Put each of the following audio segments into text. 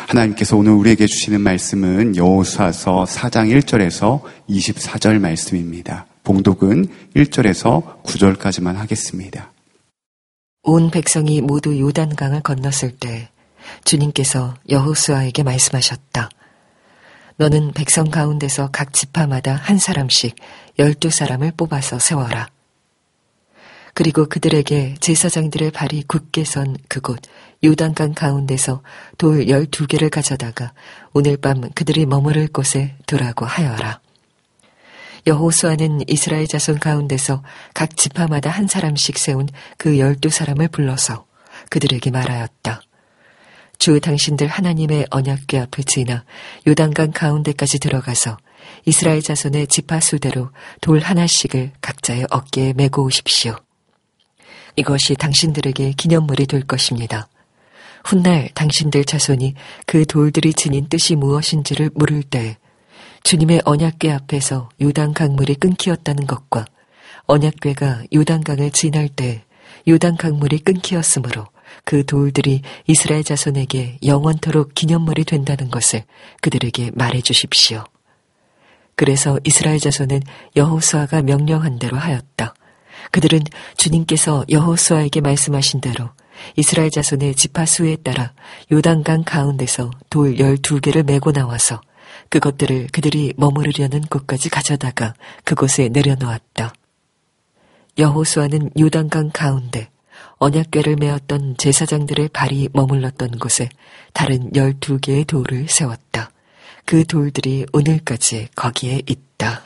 하나님께서 오늘 우리에게 주시는 말씀은 여호수아서 4장 1절에서 24절 말씀입니다. 봉독은 1절에서 9절까지만 하겠습니다. 온 백성이 모두 요단강을 건넜을 때 주님께서 여호수아에게 말씀하셨다. 너는 백성 가운데서 각 지파마다 한 사람씩 12사람을 뽑아서 세워라. 그리고 그들에게 제사장들의 발이 굳게 선 그곳 요단강 가운데서 돌 12개를 가져다가 오늘 밤 그들이 머무를 곳에 두라고 하여라. 여호수아는 이스라엘 자손 가운데서 각 지파마다 한 사람씩 세운 그 12사람을 불러서 그들에게 말하였다. 주 당신들 하나님의 언약궤 앞을 지나 요단강 가운데까지 들어가서 이스라엘 자손의 지파 수대로 돌 하나씩을 각자의 어깨에 메고 오십시오. 이것이 당신들에게 기념물이 될 것입니다. 훗날 당신들 자손이 그 돌들이 지닌 뜻이 무엇인지를 물을 때 주님의 언약궤 앞에서 요단 강물이 끊기었다는 것과 언약궤가 요단강을 지날 때 요단 강물이 끊기었으므로 그 돌들이 이스라엘 자손에게 영원토록 기념물이 된다는 것을 그들에게 말해 주십시오. 그래서 이스라엘 자손은 여호수아가 명령한 대로 하였다. 그들은 주님께서 여호수아에게 말씀하신 대로 이스라엘 자손의 지파 수에 따라 요단강 가운데서 돌 12개를 메고 나와서 그것들을 그들이 머무르려는 곳까지 가져다가 그곳에 내려놓았다. 여호수아는 요단강 가운데 언약궤를 메었던 제사장들의 발이 머물렀던 곳에 다른 12개의 돌을 세웠다. 그 돌들이 오늘까지 거기에 있다.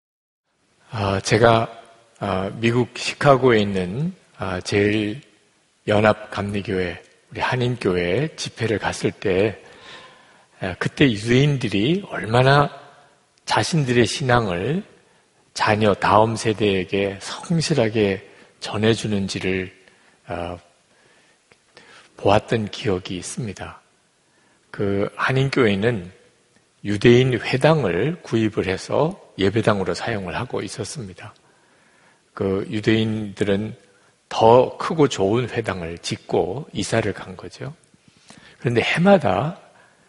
제가 미국 시카고에 있는 제일 연합 감리교회 우리 한인교회 집회를 갔을 때 그때 유대인들이 얼마나 자신들의 신앙을 자녀 다음 세대에게 성실하게 전해주는지를 보았던 기억이 있습니다. 그 한인교회는 유대인 회당을 구입을 해서 예배당으로 사용을 하고 있었습니다. 그 유대인들은 더 크고 좋은 회당을 짓고 이사를 간 거죠. 그런데 해마다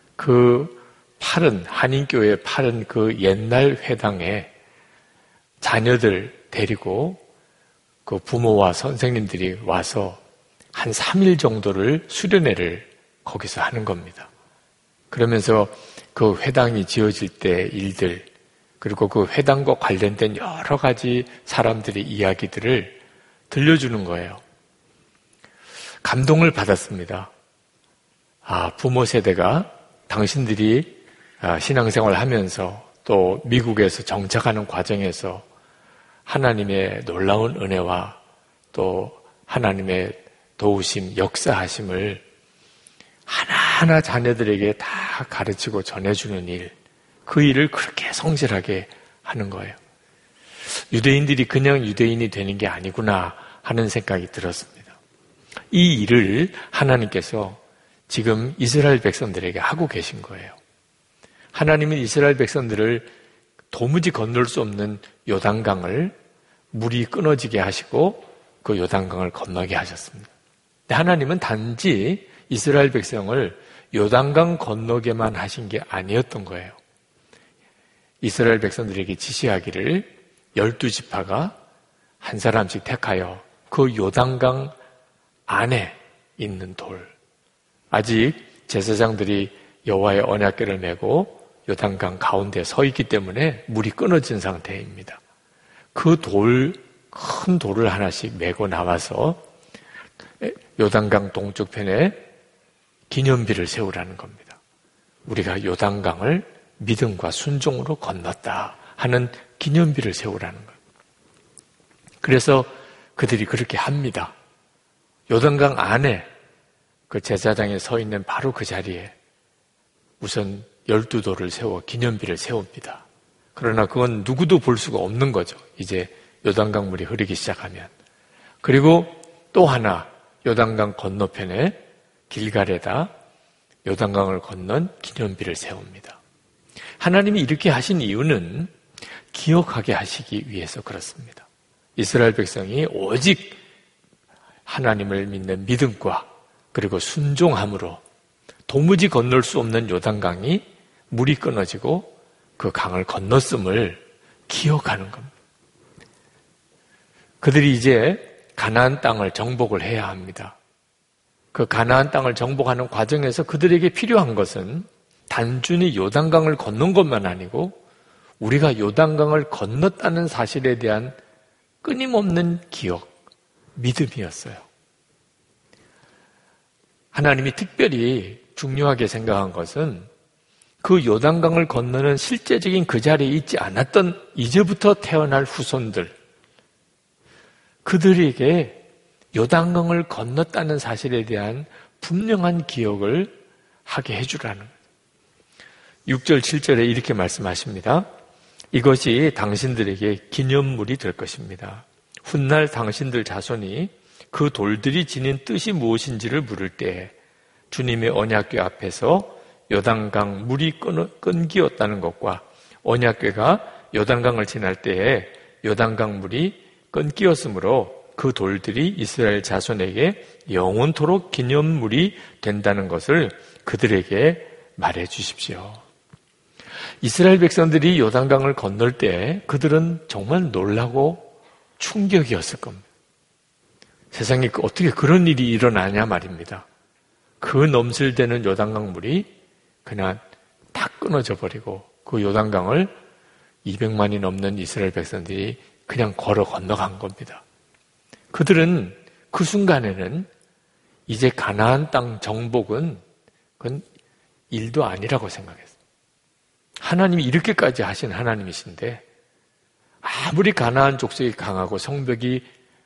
한인교회에 파른 그 옛날 회당에 자녀들 데리고 그 부모와 선생님들이 와서 한 3일 정도를 수련회를 거기서 하는 겁니다. 그러면서 그 회당이 지어질 때 일들, 그리고 그 회당과 관련된 여러 가지 사람들의 이야기들을 들려주는 거예요. 감동을 받았습니다. 부모 세대가 당신들이 신앙생활을 하면서 또 미국에서 정착하는 과정에서 하나님의 놀라운 은혜와 또 하나님의 도우심, 역사하심을 하나하나 자녀들에게 다 가르치고 전해주는 일, 그 일을 그렇게 성실하게 하는 거예요. 유대인들이 그냥 유대인이 되는 게 아니구나 하는 생각이 들었습니다. 이 일을 하나님께서 지금 이스라엘 백성들에게 하고 계신 거예요. 하나님은 이스라엘 백성들을 도무지 건널 수 없는 요단강을 물이 끊어지게 하시고 그 요단강을 건너게 하셨습니다. 근데 하나님은 단지 이스라엘 백성을 요단강 건너게만 하신 게 아니었던 거예요. 이스라엘 백성들에게 지시하기를 12지파가 한 사람씩 택하여 그 요단강 안에 있는 돌, 아직 제사장들이 여호와의 언약궤를 메고 요단강 가운데 서 있기 때문에 물이 끊어진 상태입니다. 그 큰 돌을 하나씩 메고 나와서 요단강 동쪽편에 기념비를 세우라는 겁니다. 우리가 요단강을 믿음과 순종으로 건넜다 하는 기념비를 세우라는 거예요. 그래서 그들이 그렇게 합니다. 요단강 안에 그 제사장에 서 있는 바로 그 자리에 우선 12돌을 세워 기념비를 세웁니다. 그러나 그건 누구도 볼 수가 없는 거죠. 이제 요단강 물이 흐르기 시작하면. 그리고 또 하나 요단강 건너편에 길갈에다 요단강을 건넌 기념비를 세웁니다. 하나님이 이렇게 하신 이유는 기억하게 하시기 위해서 그렇습니다. 이스라엘 백성이 오직 하나님을 믿는 믿음과 그리고 순종함으로 도무지 건널 수 없는 요단강이 물이 끊어지고 그 강을 건넜음을 기억하는 겁니다. 그들이 이제 가나안 땅을 정복을 해야 합니다. 그 가나안 땅을 정복하는 과정에서 그들에게 필요한 것은 단순히 요단강을 건넌 것만 아니고 우리가 요단강을 건넜다는 사실에 대한 끊임없는 기억, 믿음이었어요. 하나님이 특별히 중요하게 생각한 것은 그 요단강을 건너는 실제적인 그 자리에 있지 않았던 이제부터 태어날 후손들, 그들에게 요단강을 건넜다는 사실에 대한 분명한 기억을 하게 해주라는 거예요. 6절, 7절에 이렇게 말씀하십니다. 이것이 당신들에게 기념물이 될 것입니다. 훗날 당신들 자손이 그 돌들이 지닌 뜻이 무엇인지를 물을 때 주님의 언약궤 앞에서 요단강 물이 끊기었다는 것과 언약궤가 요단강을 지날 때에 요단강 물이 끊기었으므로 그 돌들이 이스라엘 자손에게 영원토록 기념물이 된다는 것을 그들에게 말해 주십시오. 이스라엘 백성들이 요단강을 건널 때 그들은 정말 놀라고 충격이었을 겁니다. 세상에 어떻게 그런 일이 일어나냐 말입니다. 그 넘실대는 요단강 물이 그냥 다 끊어져 버리고 그 요단강을 200만이 넘는 이스라엘 백성들이 그냥 걸어 건너간 겁니다. 그들은 그 순간에는 이제 가나안 땅 정복은 그건 일도 아니라고 생각했어요. 하나님이 이렇게까지 하신 하나님이신데 아무리 가나안 족속이 강하고 성벽이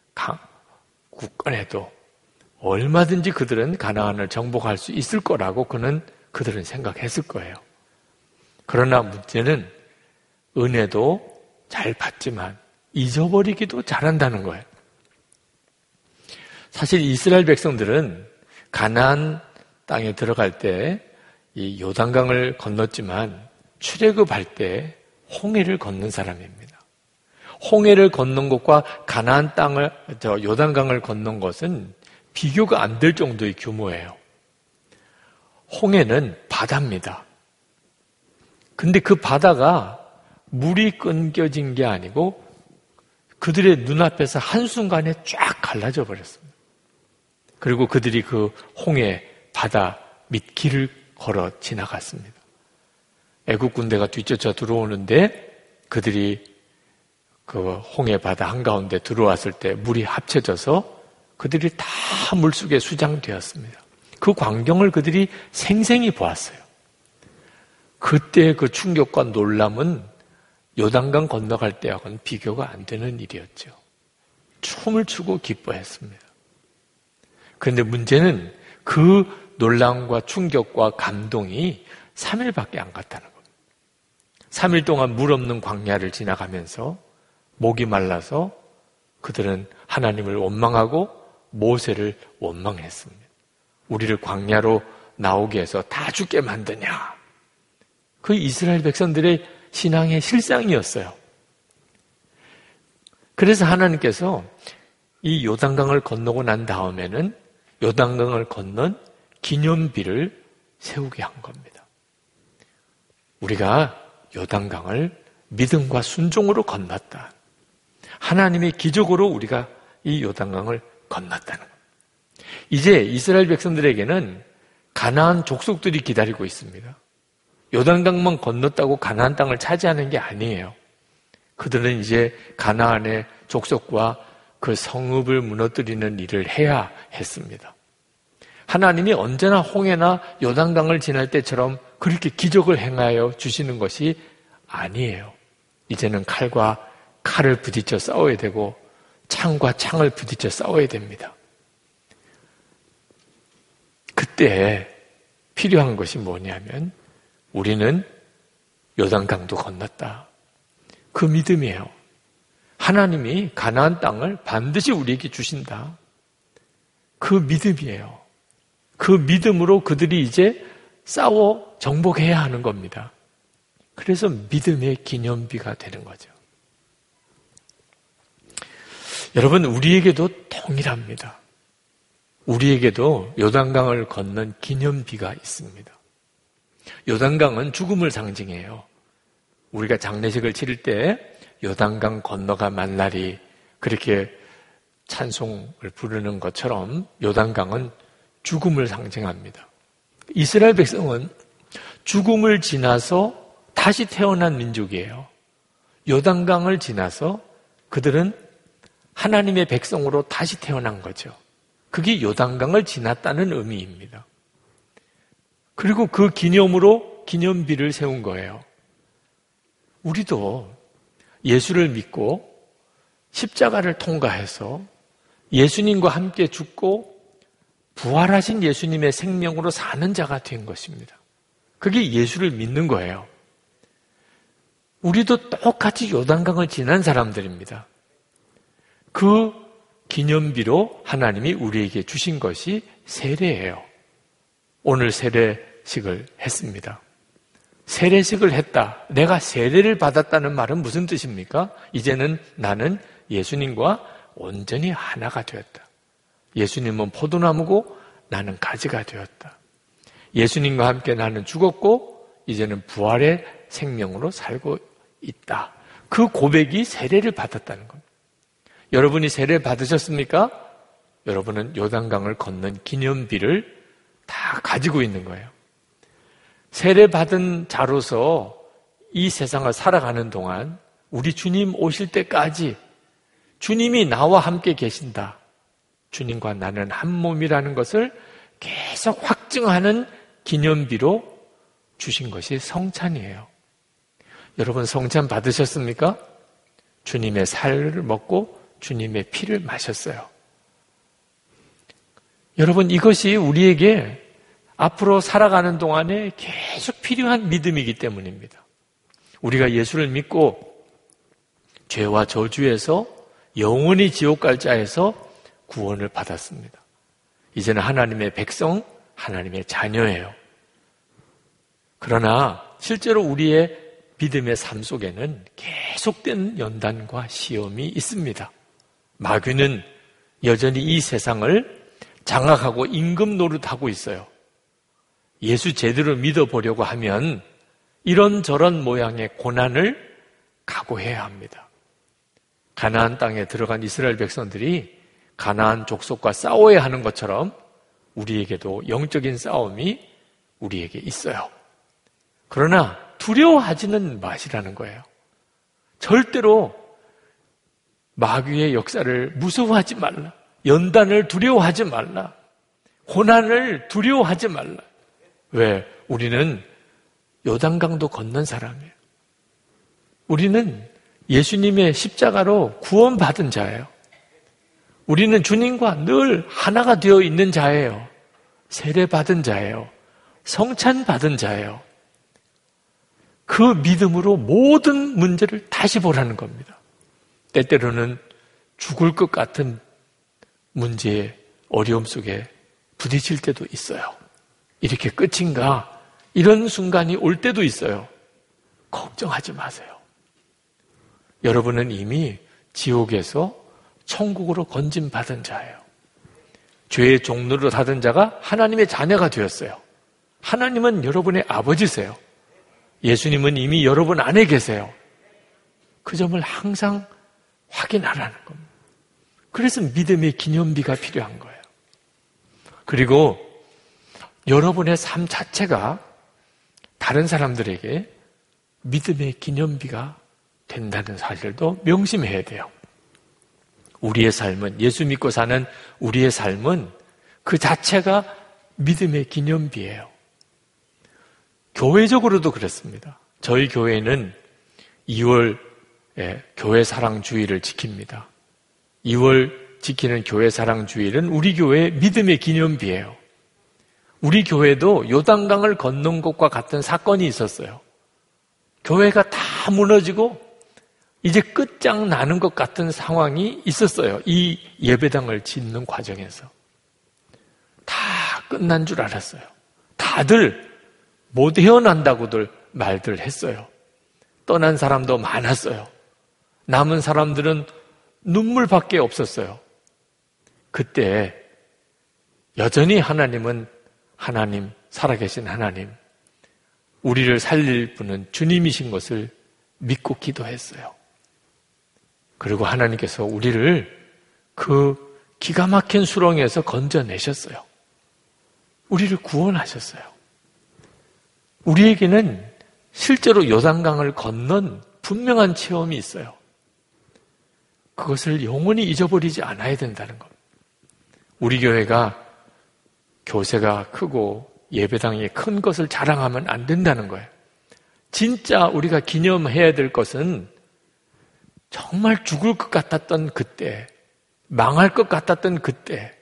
굳건해도 얼마든지 그들은 가나안을 정복할 수 있을 거라고 그들은 생각했을 거예요. 그러나 문제는 은혜도 잘 받지만 잊어버리기도 잘한다는 거예요. 사실 이스라엘 백성들은 가나안 땅에 들어갈 때 이 요단강을 건넜지만 출애굽할 때 홍해를 건넌 사람입니다. 홍해를 건넌 것과 가나안 땅을 요단강을 건넌 것은 비교가 안 될 정도의 규모예요. 홍해는 바다입니다. 근데 그 바다가 물이 끊겨진 게 아니고 그들의 눈앞에서 한순간에 쫙 갈라져 버렸습니다. 그리고 그들이 그 홍해 바다 밑 길을 걸어 지나갔습니다. 애국 군대가 뒤쫓아 들어오는데 그들이 그 홍해 바다 한가운데 들어왔을 때 물이 합쳐져서 그들이 다 물속에 수장되었습니다. 그 광경을 그들이 생생히 보았어요. 그때 그 충격과 놀람은 요단강 건너갈 때하고는 비교가 안 되는 일이었죠. 춤을 추고 기뻐했습니다. 그런데 문제는 그 놀람과 충격과 감동이 3일밖에 안 갔다는 겁니다. 3일 동안 물 없는 광야를 지나가면서 목이 말라서 그들은 하나님을 원망하고 모세를 원망했습니다. 우리를 광야로 나오게 해서 다 죽게 만드냐. 그 이스라엘 백성들의 신앙의 실상이었어요. 그래서 하나님께서 이 요단강을 건너고 난 다음에는 요단강을 건넌 기념비를 세우게 한 겁니다. 우리가 요단강을 믿음과 순종으로 건넜다. 하나님의 기적으로 우리가 이 요단강을 건넜다는 겁니다. 이제 이스라엘 백성들에게는 가나안 족속들이 기다리고 있습니다. 요단강만 건넜다고 가나안 땅을 차지하는 게 아니에요. 그들은 이제 가나안의 족속과 그 성읍을 무너뜨리는 일을 해야 했습니다. 하나님이 언제나 홍해나 요단강을 지날 때처럼 그렇게 기적을 행하여 주시는 것이 아니에요. 이제는 칼과 칼을 부딪혀 싸워야 되고 창과 창을 부딪혀 싸워야 됩니다. 그때 필요한 것이 뭐냐면 우리는 요단강도 건넜다. 그 믿음이에요. 하나님이 가나안 땅을 반드시 우리에게 주신다. 그 믿음이에요. 그 믿음으로 그들이 이제 싸워 정복해야 하는 겁니다. 그래서 믿음의 기념비가 되는 거죠. 여러분, 우리에게도 동일합니다. 우리에게도 요단강을 건넌 기념비가 있습니다. 요단강은 죽음을 상징해요. 우리가 장례식을 치를 때 요단강 건너가 만날이 그렇게 찬송을 부르는 것처럼 요단강은 죽음을 상징합니다. 이스라엘 백성은 죽음을 지나서 다시 태어난 민족이에요. 요단강을 지나서 그들은 하나님의 백성으로 다시 태어난 거죠. 그게 요단강을 지났다는 의미입니다. 그리고 그 기념으로 기념비를 세운 거예요. 우리도 예수를 믿고 십자가를 통과해서 예수님과 함께 죽고 부활하신 예수님의 생명으로 사는 자가 된 것입니다. 그게 예수를 믿는 거예요. 우리도 똑같이 요단강을 지난 사람들입니다. 그 기념비로 하나님이 우리에게 주신 것이 세례예요. 오늘 세례식을 했습니다. 세례식을 했다. 내가 세례를 받았다는 말은 무슨 뜻입니까? 이제는 나는 예수님과 온전히 하나가 되었다. 예수님은 포도나무고 나는 가지가 되었다. 예수님과 함께 나는 죽었고 이제는 부활의 생명으로 살고 있다. 그 고백이 세례를 받았다는 겁니다. 여러분이 세례 받으셨습니까? 여러분은 요단강을 건넌 기념비를 다 가지고 있는 거예요. 세례 받은 자로서 이 세상을 살아가는 동안 우리 주님 오실 때까지 주님이 나와 함께 계신다. 주님과 나는 한 몸이라는 것을 계속 확증하는 기념비로 주신 것이 성찬이에요. 여러분 성찬 받으셨습니까? 주님의 살을 먹고 주님의 피를 마셨어요. 여러분 이것이 우리에게 앞으로 살아가는 동안에 계속 필요한 믿음이기 때문입니다. 우리가 예수를 믿고 죄와 저주에서 영원히 지옥 갈 자에서 구원을 받았습니다. 이제는 하나님의 백성, 하나님의 자녀예요. 그러나 실제로 우리의 믿음의 삶 속에는 계속된 연단과 시험이 있습니다. 마귀는 여전히 이 세상을 장악하고 임금 노릇하고 있어요. 예수 제대로 믿어보려고 하면 이런저런 모양의 고난을 각오해야 합니다. 가나안 땅에 들어간 이스라엘 백성들이 가나안 족속과 싸워야 하는 것처럼 우리에게도 영적인 싸움이 우리에게 있어요. 그러나 두려워하지는 마시라는 거예요. 절대로 마귀의 역사를 무서워하지 말라. 연단을 두려워하지 말라. 고난을 두려워하지 말라. 왜? 우리는 요단강도 건넌 사람이에요. 우리는 예수님의 십자가로 구원받은 자예요. 우리는 주님과 늘 하나가 되어 있는 자예요. 세례받은 자예요. 성찬받은 자예요. 그 믿음으로 모든 문제를 다시 보라는 겁니다. 때때로는 죽을 것 같은 문제의 어려움 속에 부딪힐 때도 있어요. 이렇게 끝인가? 이런 순간이 올 때도 있어요. 걱정하지 마세요. 여러분은 이미 지옥에서 천국으로 건짐받은 자예요. 죄의 종로로 닫은 자가 하나님의 자녀가 되었어요. 하나님은 여러분의 아버지세요. 예수님은 이미 여러분 안에 계세요. 그 점을 항상 확인하라는 겁니다. 그래서 믿음의 기념비가 필요한 거예요. 그리고 여러분의 삶 자체가 다른 사람들에게 믿음의 기념비가 된다는 사실도 명심해야 돼요. 우리의 삶은, 예수 믿고 사는 우리의 삶은 그 자체가 믿음의 기념비예요. 교회적으로도 그렇습니다. 저희 교회는 2월 교회 사랑 주일을 지킵니다. 2월 지키는 교회 사랑 주일은 우리 교회의 믿음의 기념비예요. 우리 교회도 요단강을 건넌 것과 같은 사건이 있었어요. 교회가 다 무너지고 이제 끝장나는 것 같은 상황이 있었어요. 이 예배당을 짓는 과정에서. 다 끝난 줄 알았어요. 다들 못 헤어난다고들 말들 했어요. 떠난 사람도 많았어요. 남은 사람들은 눈물밖에 없었어요. 그때 여전히 하나님은 하나님, 살아계신 하나님, 우리를 살릴 분은 주님이신 것을 믿고 기도했어요. 그리고 하나님께서 우리를 그 기가 막힌 수렁에서 건져내셨어요. 우리를 구원하셨어요. 우리에게는 실제로 요단강을 건넌 분명한 체험이 있어요. 그것을 영원히 잊어버리지 않아야 된다는 것. 우리 교회가 교세가 크고 예배당이 큰 것을 자랑하면 안 된다는 거예요. 진짜 우리가 기념해야 될 것은 정말 죽을 것 같았던 그때, 망할 것 같았던 그때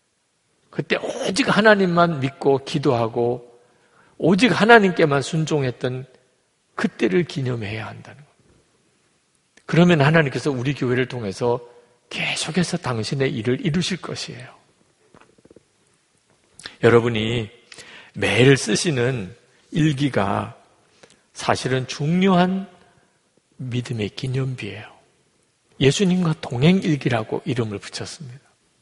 오직 하나님만 믿고 기도하고 오직 하나님께만 순종했던 그때를 기념해야 한다는 것. 그러면 하나님께서 우리 교회를 통해서 계속해서 당신의 일을 이루실 것이에요. 여러분이 매일 쓰시는 일기가 사실은 중요한 믿음의 기념비예요. 예수님과 동행일기라고 이름을 붙였습니다.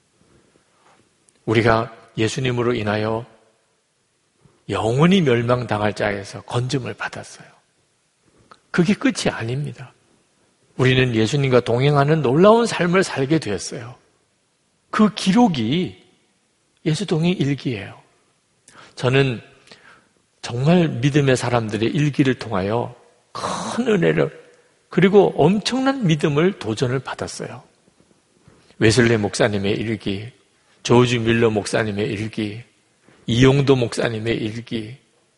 우리가 예수님으로 인하여 영원히 멸망당할 자에서 건짐을 받았어요. 그게 끝이 아닙니다. 우리는 예수님과 동행하는 놀라운 삶을 살게 되었어요. 그 기록이 예수 동행 일기예요. 저는 정말 믿음의 사람들의 일기를 통하여 큰 은혜를 그리고 엄청난 믿음을 도전을 받았어요. 웨슬리 목사님의 일기, 조지 밀러 목사님의 일기, 이용도 목사님의 일기.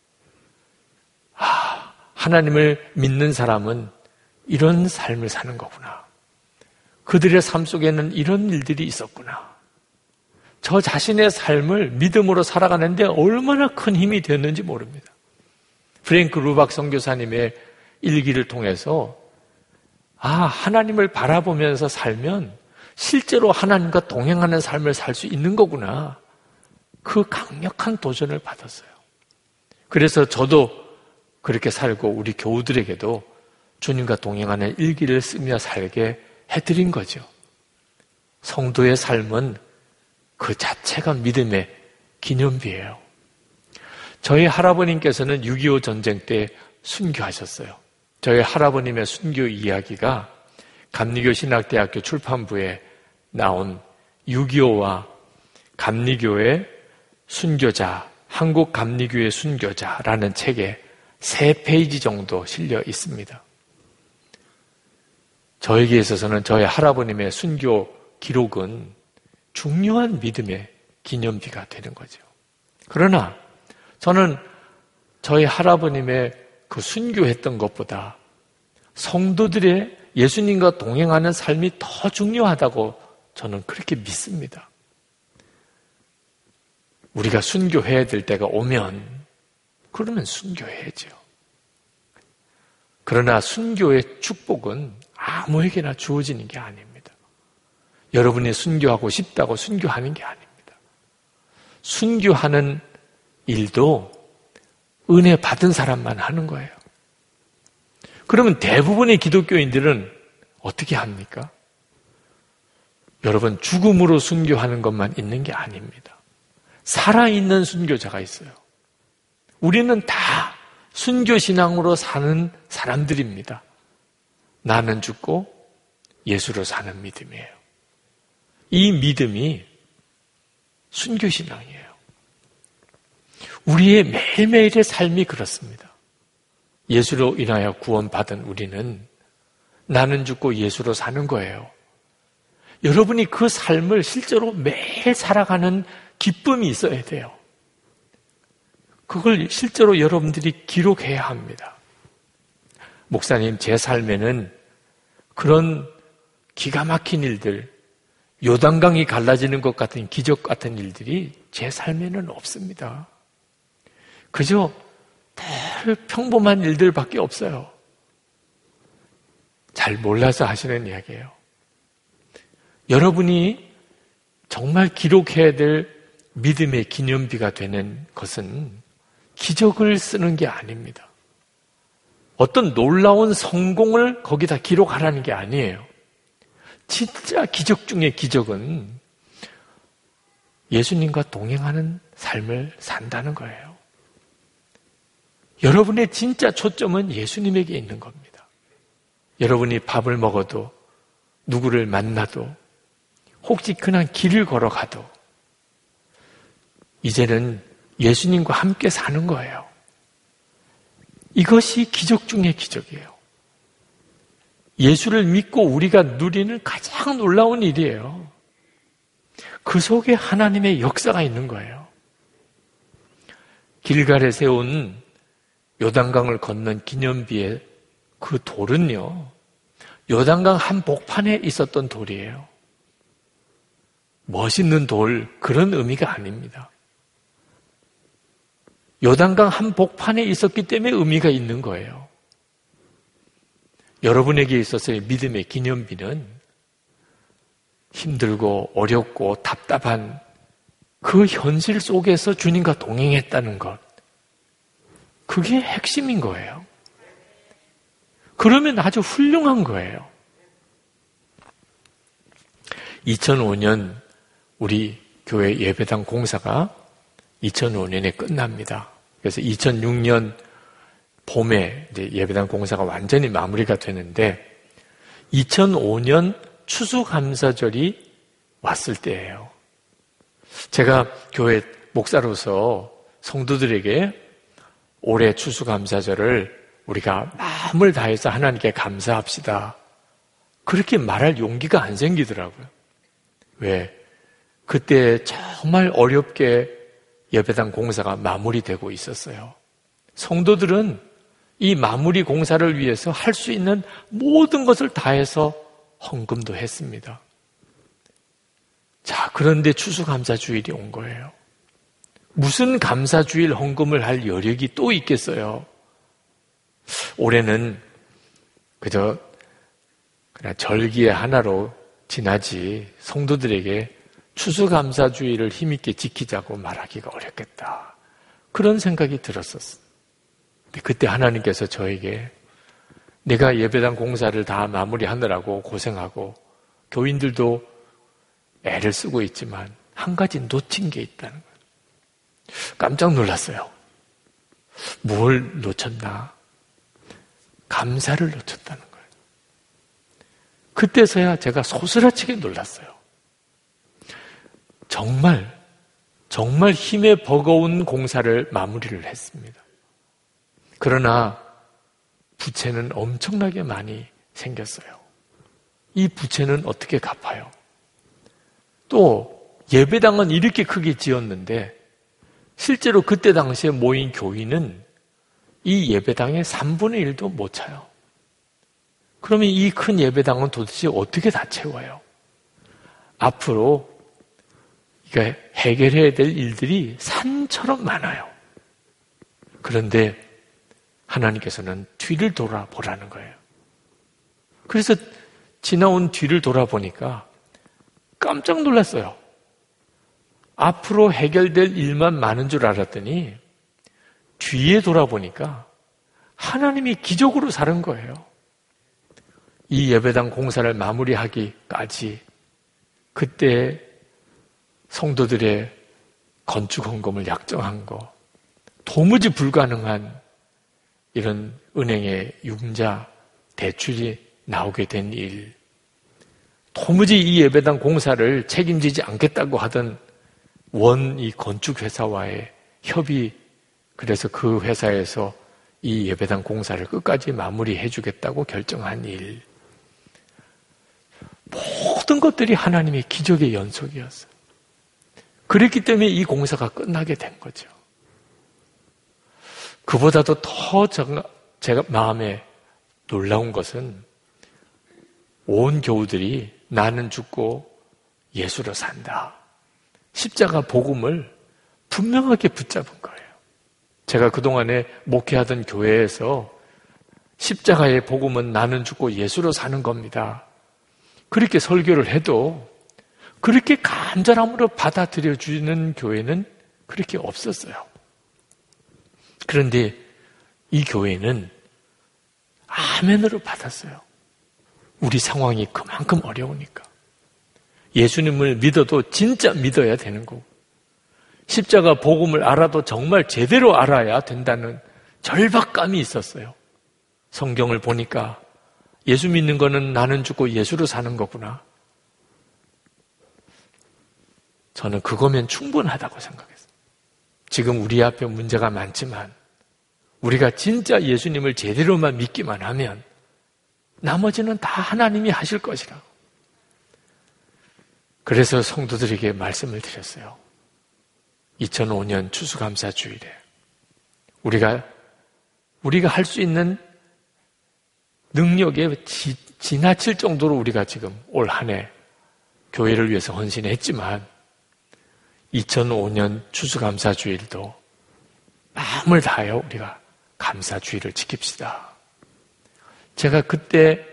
하나님을 믿는 사람은 이런 삶을 사는 거구나. 그들의 삶 속에는 이런 일들이 있었구나. 저 자신의 삶을 믿음으로 살아가는데 얼마나 큰 힘이 되었는지 모릅니다. 프랭크 루박 선교사님의 일기를 통해서 하나님을 바라보면서 살면 실제로 하나님과 동행하는 삶을 살 수 있는 거구나. 그 강력한 도전을 받았어요. 그래서 저도 그렇게 살고 우리 교우들에게도 주님과 동행하는 일기를 쓰며 살게 해드린 거죠. 성도의 삶은 그 자체가 믿음의 기념비예요. 저희 할아버님께서는 6.25 전쟁 때 순교하셨어요. 저희 할아버님의 순교 이야기가 감리교 신학대학교 출판부에 나온 6.25와 감리교의 순교자, 한국 감리교의 순교자라는 책에 3페이지 정도 실려 있습니다. 저에게 있어서는 저희 할아버님의 순교 기록은 중요한 믿음의 기념비가 되는 거죠. 그러나 저는 저희 할아버님의 그 순교했던 것보다 성도들의 예수님과 동행하는 삶이 더 중요하다고 저는 그렇게 믿습니다. 우리가 순교해야 될 때가 오면 그러면 순교해야죠. 그러나 순교의 축복은 아무에게나 주어지는 게 아닙니다. 여러분이 순교하고 싶다고 순교하는 게 아닙니다. 순교하는 일도 은혜 받은 사람만 하는 거예요. 그러면 대부분의 기독교인들은 어떻게 합니까? 여러분, 죽음으로 순교하는 것만 있는 게 아닙니다. 살아있는 순교자가 있어요. 우리는 다 순교신앙으로 사는 사람들입니다. 나는 죽고 예수로 사는 믿음이에요. 이 믿음이 순교신앙이에요. 우리의 매일매일의 삶이 그렇습니다. 예수로 인하여 구원받은 우리는 나는 죽고 예수로 사는 거예요. 여러분이 그 삶을 실제로 매일 살아가는 기쁨이 있어야 돼요. 그걸 실제로 여러분들이 기록해야 합니다. 목사님, 제 삶에는 그런 기가 막힌 일들, 요단강이 갈라지는 것 같은 기적 같은 일들이 제 삶에는 없습니다. 그저 늘 평범한 일들밖에 없어요. 잘 몰라서 하시는 이야기예요. 여러분이 정말 기록해야 될 믿음의 기념비가 되는 것은 기적을 쓰는 게 아닙니다. 어떤 놀라운 성공을 거기다 기록하라는 게 아니에요. 진짜 기적 중의 기적은 예수님과 동행하는 삶을 산다는 거예요. 여러분의 진짜 초점은 예수님에게 있는 겁니다. 여러분이 밥을 먹어도, 누구를 만나도, 혹시 그냥 길을 걸어가도 이제는 예수님과 함께 사는 거예요. 이것이 기적 중의 기적이에요. 예수를 믿고 우리가 누리는 가장 놀라운 일이에요. 그 속에 하나님의 역사가 있는 거예요. 길갈에 세운 요단강을 건넌 기념비의 그 돌은요, 요단강 한복판에 있었던 돌이에요. 멋있는 돌, 그런 의미가 아닙니다. 요단강 한복판에 있었기 때문에 의미가 있는 거예요. 여러분에게 있어서의 믿음의 기념비는 힘들고 어렵고 답답한 그 현실 속에서 주님과 동행했다는 것, 그게 핵심인 거예요. 그러면 아주 훌륭한 거예요. 2005년 우리 교회 예배당 공사가 2005년에 끝납니다. 그래서 2006년 봄에 이제 예배당 공사가 완전히 마무리가 되는데 2005년 추수감사절이 왔을 때예요. 제가 교회 목사로서 성도들에게 올해 추수감사절을 우리가 마음을 다해서 하나님께 감사합시다, 그렇게 말할 용기가 안 생기더라고요. 왜? 그때 정말 어렵게 예배당 공사가 마무리되고 있었어요. 성도들은 이 마무리 공사를 위해서 할 수 있는 모든 것을 다해서 헌금도 했습니다. 자, 그런데 추수감사주일이 온 거예요. 무슨 감사주일 헌금을 할 여력이 또 있겠어요? 올해는 그저 그냥 절기의 하나로 지나지 성도들에게 추수감사주일을 힘있게 지키자고 말하기가 어렵겠다, 그런 생각이 들었었어요. 근데 그때 하나님께서 저에게 내가 예배당 공사를 다 마무리하느라고 고생하고 교인들도 애를 쓰고 있지만 한 가지 놓친 게 있다는 거예요. 깜짝 놀랐어요. 뭘 놓쳤나? 감사를 놓쳤다는 거예요. 그때서야 제가 소스라치게 놀랐어요. 정말 힘에 버거운 공사를 마무리를 했습니다. 그러나 부채는 엄청나게 많이 생겼어요. 이 부채는 어떻게 갚아요? 또 예배당은 이렇게 크게 지었는데 실제로 그때 당시에 모인 교인은 이 예배당의 3분의 1도 못 차요. 그러면 이 큰 예배당은 도대체 어떻게 다 채워요? 앞으로 해결해야 될 일들이 산처럼 많아요. 그런데 하나님께서는 뒤를 돌아보라는 거예요. 그래서 지나온 뒤를 돌아보니까 깜짝 놀랐어요. 앞으로 해결될 일만 많은 줄 알았더니 뒤에 돌아보니까 하나님이 기적으로 사는 거예요. 이 예배당 공사를 마무리하기까지 그때 성도들의 건축 헌금을 약정한 거, 도무지 불가능한 이런 은행의 융자 대출이 나오게 된 일, 도무지 이 예배당 공사를 책임지지 않겠다고 하던 이 건축회사와의 협의, 그래서 그 회사에서 이 예배당 공사를 끝까지 마무리해 주겠다고 결정한 일, 모든 것들이 하나님의 기적의 연속이었어요. 그랬기 때문에 이 공사가 끝나게 된 거죠. 그보다도 더 제가 마음에 놀라운 것은 온 교우들이 나는 죽고 예수로 산다, 십자가 복음을 분명하게 붙잡은 거예요. 제가 그동안에 목회하던 교회에서 십자가의 복음은 나는 죽고 예수로 사는 겁니다, 그렇게 설교를 해도 그렇게 간절함으로 받아들여주는 교회는 그렇게 없었어요. 그런데 이 교회는 아멘으로 받았어요. 우리 상황이 그만큼 어려우니까. 예수님을 믿어도 진짜 믿어야 되는 거고, 십자가 복음을 알아도 정말 제대로 알아야 된다는 절박감이 있었어요. 성경을 보니까 예수 믿는 거는 나는 죽고 예수로 사는 거구나. 저는 그거면 충분하다고 생각했어요. 지금 우리 앞에 문제가 많지만 우리가 진짜 예수님을 제대로만 믿기만 하면 나머지는 다 하나님이 하실 것이라고. 그래서 성도들에게 말씀을 드렸어요. 2005년 추수감사주일에 우리가 할 수 있는 능력에 지나칠 정도로 우리가 지금 올 한 해 교회를 위해서 헌신했지만 2005년 추수감사주일도 마음을 다하여 우리가 감사주일을 지킵시다. 제가 그때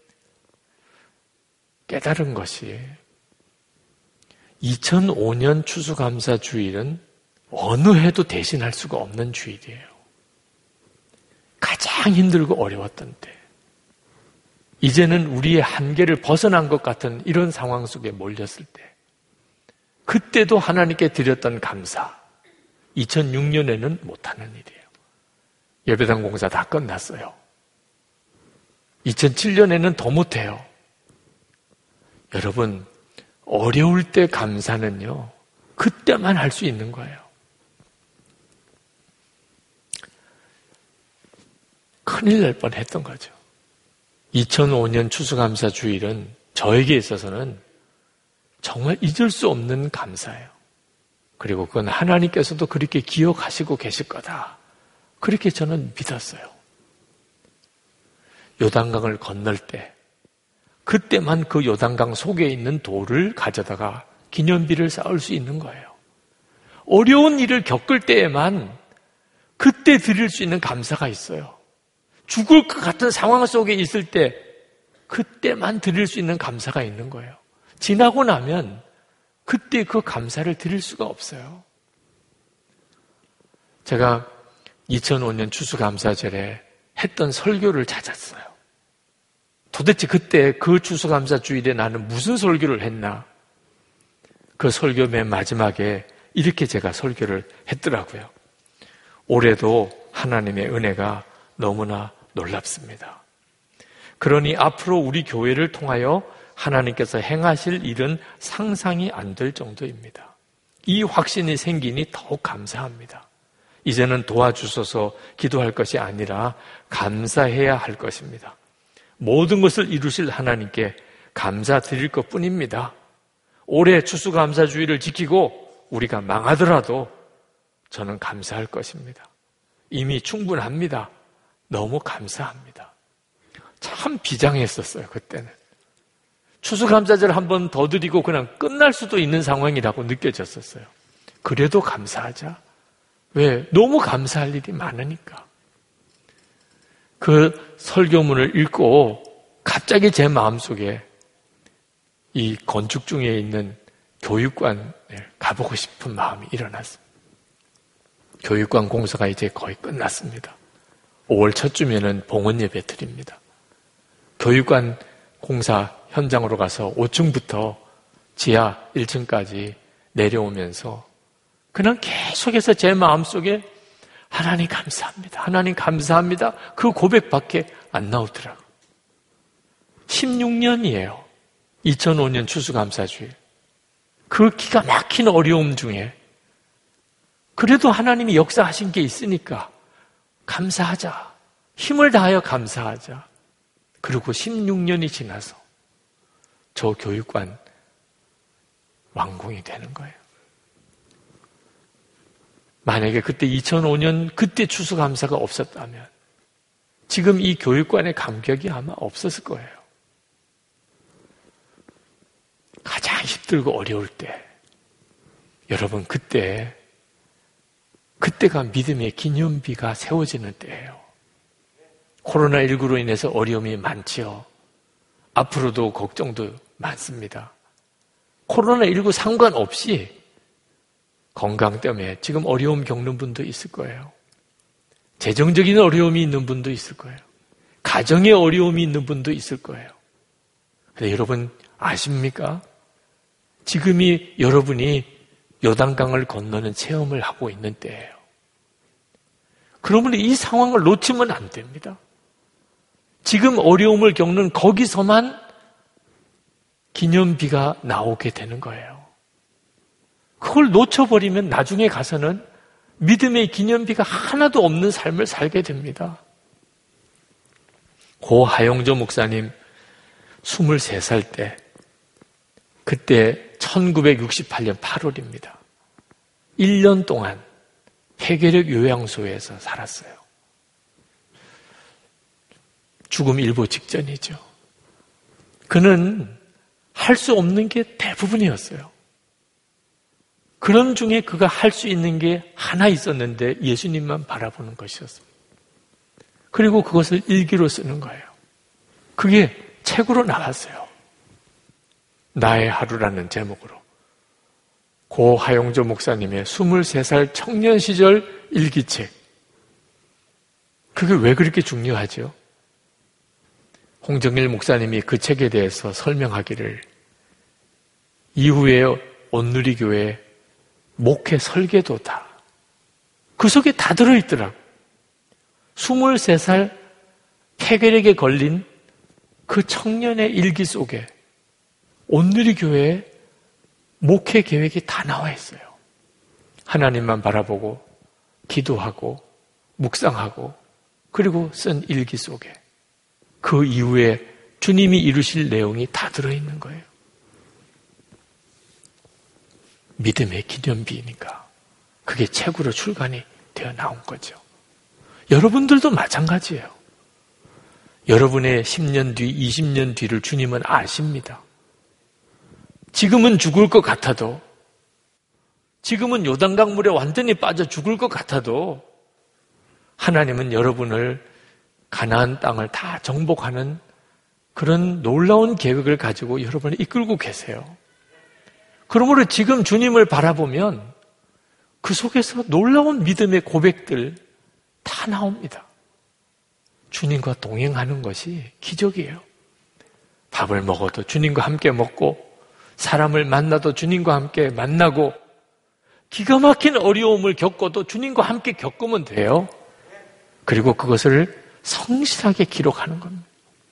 깨달은 것이 2005년 추수감사주일은 어느 해도 대신할 수가 없는 주일이에요. 가장 힘들고 어려웠던 때. 이제는 우리의 한계를 벗어난 것 같은 이런 상황 속에 몰렸을 때. 그때도 하나님께 드렸던 감사. 2006년에는 못하는 일이에요. 예배당 공사 다 끝났어요. 2007년에는 더 못해요. 여러분, 어려울 때 감사는요, 그때만 할 수 있는 거예요. 큰일 날 뻔했던 거죠. 2005년 추수감사주일은 저에게 있어서는 정말 잊을 수 없는 감사예요. 그리고 그건 하나님께서도 그렇게 기억하시고 계실 거다. 그렇게 저는 믿었어요. 요단강을 건널 때 그때만 그 요단강 속에 있는 돌을 가져다가 기념비를 쌓을 수 있는 거예요. 어려운 일을 겪을 때에만 그때 드릴 수 있는 감사가 있어요. 죽을 것 같은 상황 속에 있을 때 그때만 드릴 수 있는 감사가 있는 거예요. 지나고 나면 그때 그 감사를 드릴 수가 없어요. 제가 2005년 추수감사절에 했던 설교를 찾았어요. 도대체 그때 그 추수감사주일에 나는 무슨 설교를 했나? 그 설교 맨 마지막에 이렇게 제가 설교를 했더라고요. 올해도 하나님의 은혜가 너무나 놀랍습니다. 그러니 앞으로 우리 교회를 통하여 하나님께서 행하실 일은 상상이 안 될 정도입니다. 이 확신이 생기니 더욱 감사합니다. 이제는 도와주셔서 기도할 것이 아니라 감사해야 할 것입니다. 모든 것을 이루실 하나님께 감사드릴 것뿐입니다. 올해 추수감사주의를 지키고 우리가 망하더라도 저는 감사할 것입니다. 이미 충분합니다. 너무 감사합니다. 참 비장했었어요, 그때는. 추수감사절 한 번 더 드리고 그냥 끝날 수도 있는 상황이라고 느껴졌었어요. 그래도 감사하자. 왜? 너무 감사할 일이 많으니까. 그 설교문을 읽고 갑자기 제 마음속에 이 건축 중에 있는 교육관에 가보고 싶은 마음이 일어났습니다. 교육관 공사가 이제 거의 끝났습니다. 5월 초쯤에는 봉헌 예배 드립니다. 교육관 공사 현장으로 가서 5층부터 지하 1층까지 내려오면서 그냥 계속해서 제 마음속에 하나님 감사합니다. 하나님 감사합니다. 그 고백밖에 안 나오더라고요. 16년이에요. 2005년 추수감사주일. 그 기가 막힌 어려움 중에 그래도 하나님이 역사하신 게 있으니까 감사하자. 힘을 다하여 감사하자. 그리고 16년이 지나서 저 교육관 완공이 되는 거예요. 만약에 그때 2005년 그때 추수감사가 없었다면 지금 이 교육관의 감격이 아마 없었을 거예요. 가장 힘들고 어려울 때 여러분 그때가 믿음의 기념비가 세워지는 때예요. 코로나19로 인해서 어려움이 많지요. 앞으로도 걱정도 많습니다. 코로나19 상관없이 건강 때문에 지금 어려움 겪는 분도 있을 거예요. 재정적인 어려움이 있는 분도 있을 거예요. 가정의 어려움이 있는 분도 있을 거예요. 근데 여러분 아십니까? 지금이 여러분이 요단강을 건너는 체험을 하고 있는 때예요. 그러면 이 상황을 놓치면 안 됩니다. 지금 어려움을 겪는 거기서만 기념비가 나오게 되는 거예요. 그걸 놓쳐버리면 나중에 가서는 믿음의 기념비가 하나도 없는 삶을 살게 됩니다. 고 하용조 목사님 23살 때, 그때 1968년 8월입니다. 1년 동안 폐결핵 요양소에서 살았어요. 죽음 일보 직전이죠. 그는 할 수 없는 게 대부분이었어요. 그런 중에 그가 할 수 있는 게 하나 있었는데 예수님만 바라보는 것이었습니다. 그리고 그것을 일기로 쓰는 거예요. 그게 책으로 나왔어요. 나의 하루라는 제목으로. 고 하용조 목사님의 23살 청년 시절 일기책. 그게 왜 그렇게 중요하죠? 홍정일 목사님이 그 책에 대해서 설명하기를 이후에 온누리교회 목회 설계도다. 그 속에 다 들어있더라고요. 23살 폐결핵에 걸린 그 청년의 일기 속에 온누리교회의 목회 계획이 다 나와 있어요. 하나님만 바라보고 기도하고 묵상하고 그리고 쓴 일기 속에 그 이후에 주님이 이루실 내용이 다 들어있는 거예요. 믿음의 기념비니까 그게 책으로 출간이 되어 나온 거죠. 여러분들도 마찬가지예요. 여러분의 10년 뒤, 20년 뒤를 주님은 아십니다. 지금은 죽을 것 같아도, 지금은 요단강 물에 완전히 빠져 죽을 것 같아도 하나님은 여러분을 가나안 땅을 다 정복하는 그런 놀라운 계획을 가지고 여러분을 이끌고 계세요. 그러므로 지금 주님을 바라보면 그 속에서 놀라운 믿음의 고백들 다 나옵니다. 주님과 동행하는 것이 기적이에요. 밥을 먹어도 주님과 함께 먹고 사람을 만나도 주님과 함께 만나고 기가 막힌 어려움을 겪어도 주님과 함께 겪으면 돼요. 그리고 그것을 성실하게 기록하는 겁니다.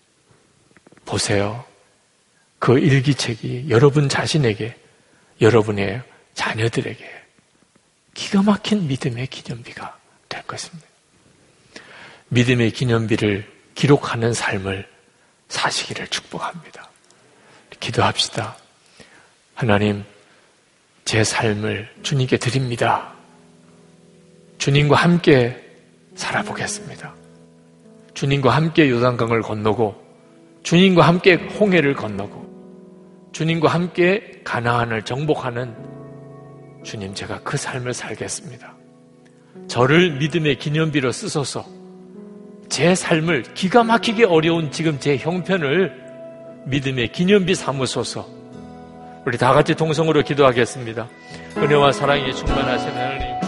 보세요. 그 일기책이 여러분 자신에게, 여러분의 자녀들에게 기가 막힌 믿음의 기념비가 될 것입니다. 믿음의 기념비를 기록하는 삶을 사시기를 축복합니다. 기도합시다. 하나님, 제 삶을 주님께 드립니다. 주님과 함께 살아보겠습니다. 주님과 함께 요단강을 건너고 주님과 함께 홍해를 건너고 주님과 함께 가나안을 정복하는 주님, 제가 그 삶을 살겠습니다. 저를 믿음의 기념비로 쓰소서. 제 삶을 기가 막히게 어려운 지금 제 형편을 믿음의 기념비 삼으소서. 우리 다 같이 동성으로 기도하겠습니다. 은혜와 사랑이 충만하신 하나님,